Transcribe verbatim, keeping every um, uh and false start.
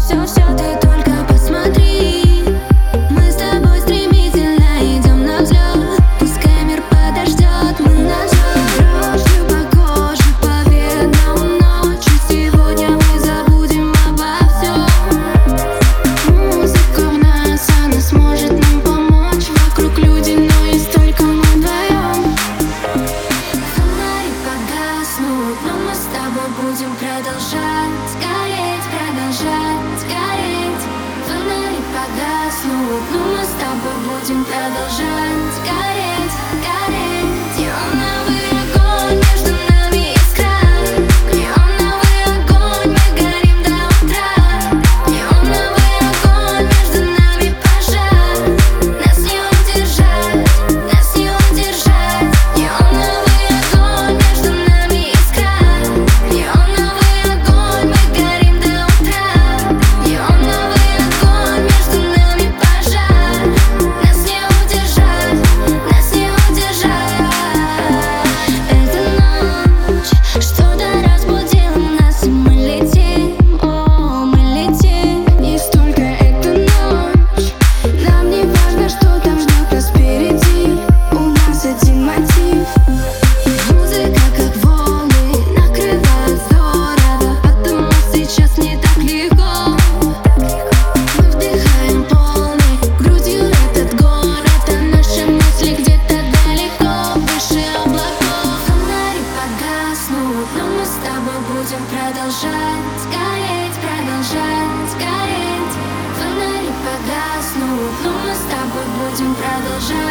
все, все, ты только посмотри. Мы с тобой стремительно идем на взлет. Пускай мир подождет, мы назад. Дрожью по коже, по венам ночи. Сегодня мы забудем обо всем. Музыка в нас, она сможет нам помочь. Вокруг люди, но есть только мы вдвоем. Фонари погаснут, но мы с тобой будем продолжать гореть, продолжать гореть. Фонари погаснут, но мы с тобой будем продолжать гореть, гореть. Неоновый огонь, между нами искра. Неоновый огонь, мы горим до утра. Неоновый огонь, между нами пожар. Нас не удержать, нас не удержать. Неоновый огонь, между нами искра. Неоновый огонь, мы горим до утра. Неоновый огонь, между нами пожар. Нас не удержать, нас не удержать. Эта ночь что-то разбудила нас, и мы летим, о, мы летим. Есть только эта ночь. Нам не важно, что там ждет нас впереди. У нас один мотив. Музыка, как волны, накрывает здорово. Потому сейчас не так легко. Мы вдыхаем полной грудью этот город, а наши мысли где-то далеко, выше облаков. Фонари погаснут, но мы с тобой будем продолжать гореть, продолжать гореть. Фонари погаснут, но мы с тобой будем продолжать